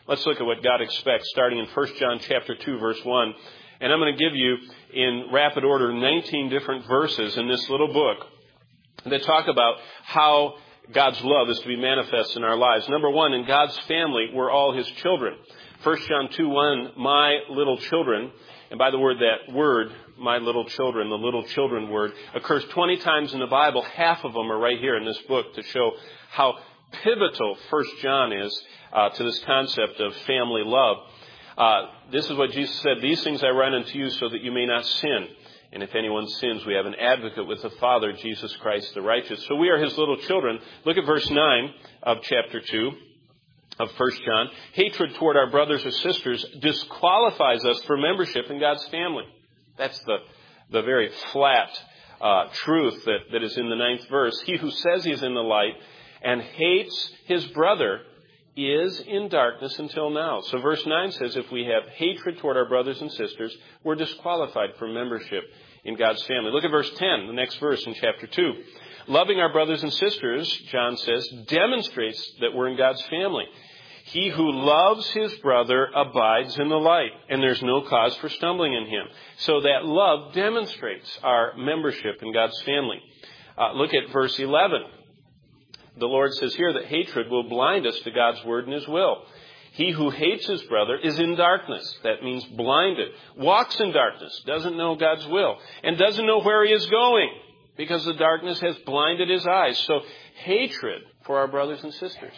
Let's look at what God expects, starting in 1 John chapter 2, verse 1. And I'm going to give you, in rapid order, 19 different verses in this little book that talk about how God's love is to be manifest in our lives. Number one, in God's family, we're all His children. 1 John 2:1, my little children, and by the word, that word, my little children, the little children word, occurs 20 times in the Bible. Half of them are right here in this book to show how pivotal 1 John is to this concept of family love. This is what Jesus said, these things I write unto you so that you may not sin. And if anyone sins, we have an advocate with the Father, Jesus Christ the righteous. So we are His little children. Look at verse 9 of chapter 2 of 1 John. Hatred toward our brothers or sisters disqualifies us for membership in God's family. That's the very flat truth that is in the 9th verse. He who says he is in the light and hates his brother is in darkness until now. So verse 9 says if we have hatred toward our brothers and sisters, we're disqualified from membership in God's family. Look at verse 10, the next verse in chapter 2. Loving our brothers and sisters, John says, demonstrates that we're in God's family. He who loves his brother abides in the light, and there's no cause for stumbling in him. So that love demonstrates our membership in God's family. Look at verse 11. The Lord says here that hatred will blind us to God's word and His will. He who hates his brother is in darkness. That means blinded. Walks in darkness. Doesn't know God's will. And doesn't know where he is going because the darkness has blinded his eyes. So hatred for our brothers and sisters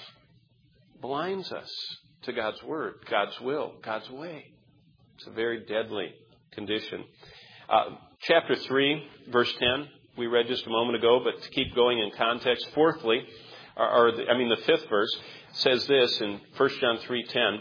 blinds us to God's word, God's will, God's way. It's a very deadly condition. Chapter 3, verse 10, we read just a moment ago, but to keep going in context, fourthly, the 5th verse says this in 1 John 3:10,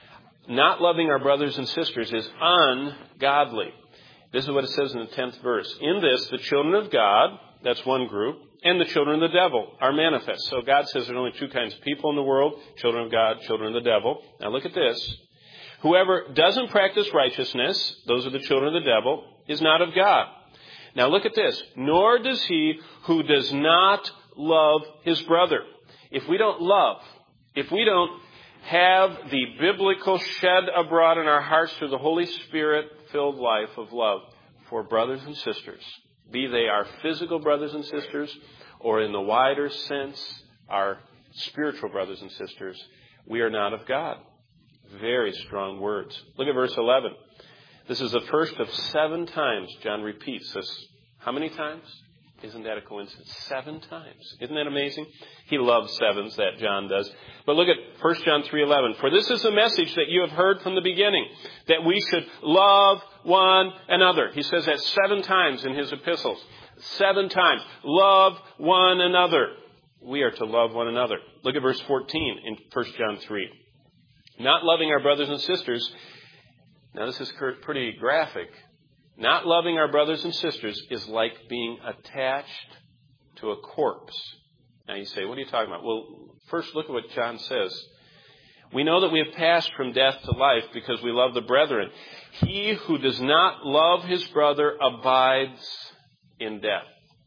not loving our brothers and sisters is ungodly. This is what it says in the 10th verse. In this, the children of God, that's one group, and the children of the devil are manifest. So God says there are only two kinds of people in the world, children of God, children of the devil. Now look at this. Whoever doesn't practice righteousness, those are the children of the devil, is not of God. Now look at this. Nor does he who does not love his brother. If we don't love, if we don't have the biblical shed abroad in our hearts through the Holy Spirit-filled life of love for brothers and sisters, be they our physical brothers and sisters or in the wider sense, our spiritual brothers and sisters, we are not of God. Very strong words. Look at verse 11. This is the first of 7 times John repeats this. How many times? Isn't that a coincidence? 7 times. Isn't that amazing? He loves sevens, that John does. But look at 1 John 3:11. For this is the message that you have heard from the beginning, that we should love one another. He says that 7 times in his epistles. 7 times. Love one another. We are to love one another. Look at verse 14 in 1 John 3. Not loving our brothers and sisters. Now this is pretty graphic. Not loving our brothers and sisters is like being attached to a corpse. Now you say, what are you talking about? Well, first look at what John says. We know that we have passed from death to life because we love the brethren. He who does not love his brother abides in death.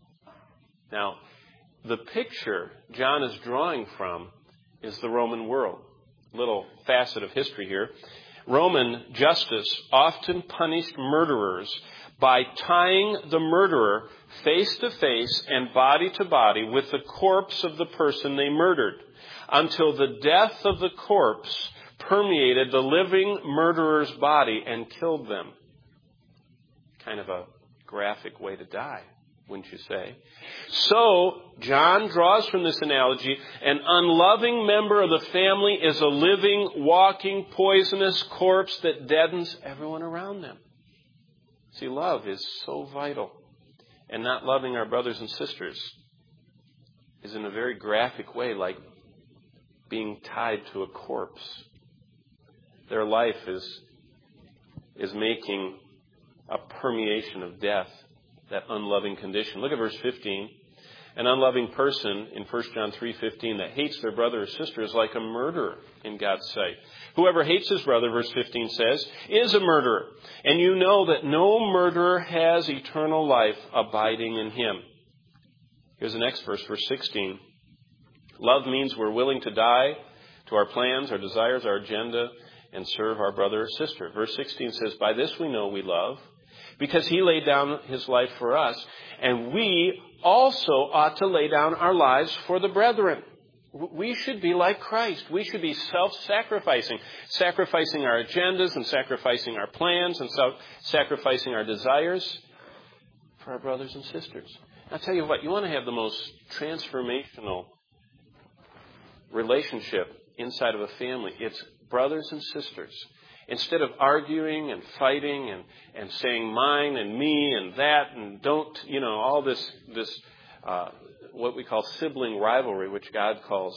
Now, the picture John is drawing from is the Roman world. Little facet of history here. Roman justice often punished murderers by tying the murderer face to face and body to body with the corpse of the person they murdered until the death of the corpse permeated the living murderer's body and killed them. Kind of a graphic way to die, wouldn't you say? So, John draws from this analogy, an unloving member of the family is a living, walking, poisonous corpse that deadens everyone around them. See, love is so vital. And not loving our brothers and sisters is in a very graphic way like being tied to a corpse. Their life is making a permeation of death. That unloving condition. Look at verse 15. An unloving person in 1 John 3:15 that hates their brother or sister is like a murderer in God's sight. Whoever hates his brother, verse 15 says, is a murderer. And you know that no murderer has eternal life abiding in him. Here's the next verse, verse 16. Love means we're willing to die to our plans, our desires, our agenda, and serve our brother or sister. Verse 16 says, by this we know we love, because he laid down his life for us, and we also ought to lay down our lives for the brethren. We should be like Christ. We should be self-sacrificing, sacrificing our agendas and sacrificing our plans and sacrificing our desires for our brothers and sisters. I'll tell you what, you want to have the most transformational relationship inside of a family. It's brothers and sisters. Instead of arguing and fighting and saying mine and me and that and don't, all this what we call sibling rivalry, which God calls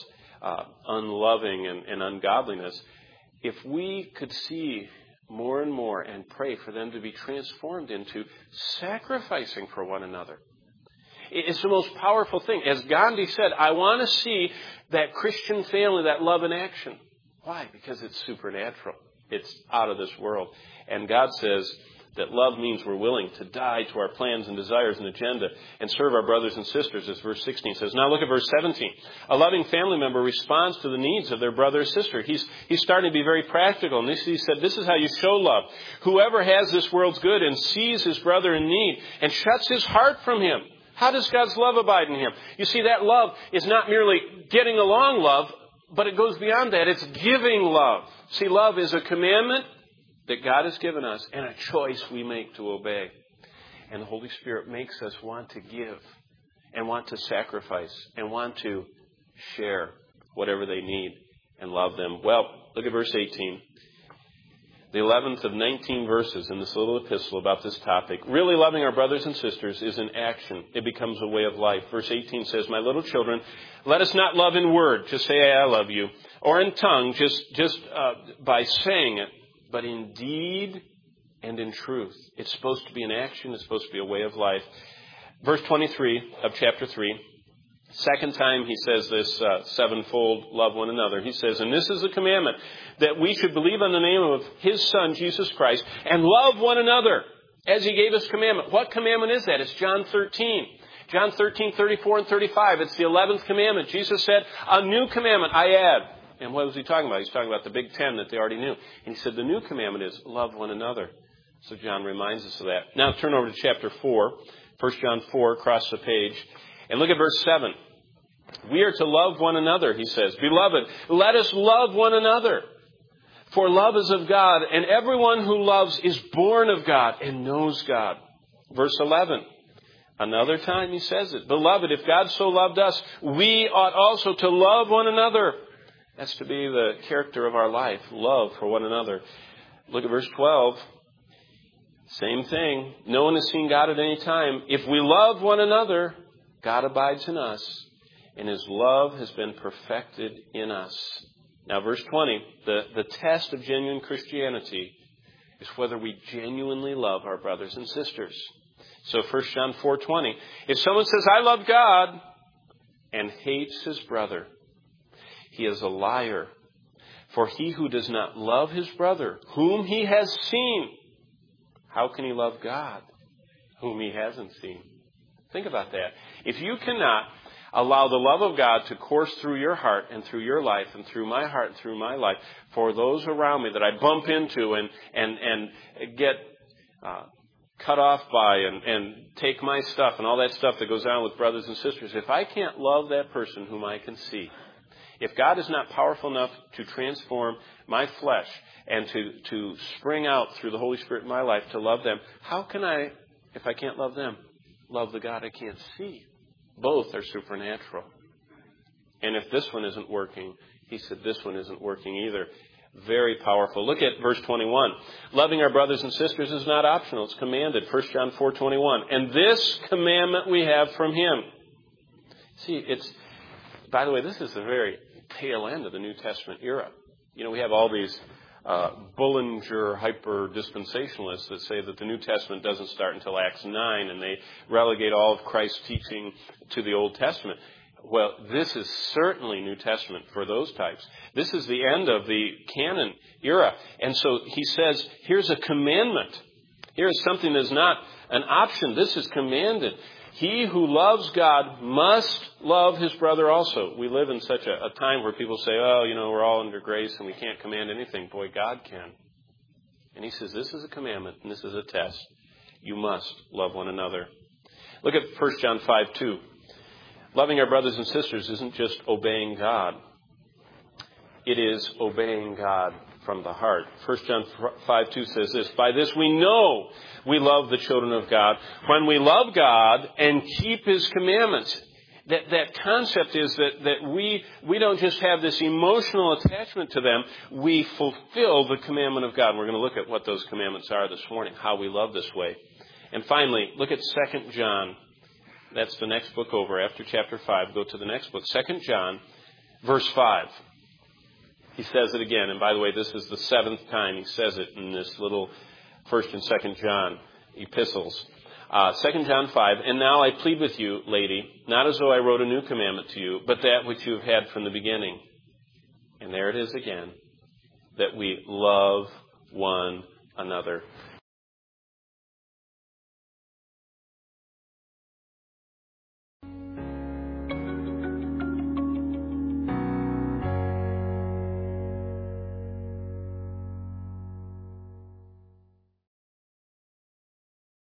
unloving and ungodliness, if we could see more and more and pray for them to be transformed into sacrificing for one another. It's the most powerful thing. As Gandhi said, I want to see that Christian family, that love in action. Why? Because it's supernatural. It's out of this world. And God says that love means we're willing to die to our plans and desires and agenda and serve our brothers and sisters, as verse 16 says. Now look at verse 17. A loving family member responds to the needs of their brother or sister. He's starting to be very practical. And he said, this is how you show love. Whoever has this world's good and sees his brother in need and shuts his heart from him. How does God's love abide in him? You see, that love is not merely getting along love, but it goes beyond that. It's giving love. See, love is a commandment that God has given us and a choice we make to obey. And the Holy Spirit makes us want to give and want to sacrifice and want to share whatever they need and love them. Well, look at verse 18. The 11th of 19 verses in this little epistle about this topic. Really loving our brothers and sisters is an action. It becomes a way of life. Verse 18 says, my little children, let us not love in word, just say I love you, or in tongue, just by saying it, but in deed and in truth. It's supposed to be an action. It's supposed to be a way of life. Verse 23 of chapter 3. Second time he says this sevenfold, love one another. He says, and this is the commandment, that we should believe on the name of his Son, Jesus Christ, and love one another as he gave us commandment. What commandment is that? It's John 13. John 13, 34 and 35. It's the 11th commandment. Jesus said, a new commandment I add. And what was he talking about? He's talking about the big 10 that they already knew. And he said, the new commandment is love one another. So John reminds us of that. Now turn over to chapter 4, 1 John 4, across the page. And look at verse 7. We are to love one another, he says. Beloved, let us love one another. For love is of God, and everyone who loves is born of God and knows God. Verse 11. Another time he says it. Beloved, if God so loved us, we ought also to love one another. That's to be the character of our life, love for one another. Look at verse 12. Same thing. No one has seen God at any time. If we love one another, God abides in us, and his love has been perfected in us. Now, verse 20, the test of genuine Christianity is whether we genuinely love our brothers and sisters. So 1 John 4:20, if someone says, I love God, and hates his brother, he is a liar. For he who does not love his brother, whom he has seen, how can he love God, whom he hasn't seen? Think about that. If you cannot allow the love of God to course through your heart and through your life and through my heart and through my life for those around me that I bump into and get cut off by and take my stuff and all that stuff that goes on with brothers and sisters, if I can't love that person whom I can see, if God is not powerful enough to transform my flesh and to spring out through the Holy Spirit in my life to love them, how can I, if I can't love them, love the God I can't see? Both are supernatural. And if this one isn't working, he said this one isn't working either. Very powerful. Look at verse 21. Loving our brothers and sisters is not optional. It's commanded. 1 John 4:21. And this commandment we have from him. See, by the way, this is the very tail end of the New Testament era. We have all these Bullinger hyper-dispensationalists that say that the New Testament doesn't start until Acts 9, and they relegate all of Christ's teaching to the Old Testament. Well, this is certainly New Testament for those types. This is the end of the canon era. And so he says, here's a commandment. Here's something that's not an option. This is commanded. He who loves God must love his brother also. We live in such a time where people say, we're all under grace and we can't command anything. Boy, God can. And he says, this is a commandment and this is a test. You must love one another. Look at 1 John 5:2. Loving our brothers and sisters isn't just obeying God. It is obeying God from the heart. 1 John 5:2 says this, by this we know we love the children of God, when we love God and keep his commandments. That concept is that we don't just have this emotional attachment to them, we fulfill the commandment of God. And we're going to look at what those commandments are this morning, how we love this way. And finally, look at 2 John. That's the next book over. After chapter 5, go to the next book. 2 John, verse 5. He says it again. And by the way, this is the 7th time he says it in this little 1 and 2 John epistles. 2 John 5, and now I plead with you, lady, not as though I wrote a new commandment to you, but that which you have had from the beginning. And there it is again, that we love one another.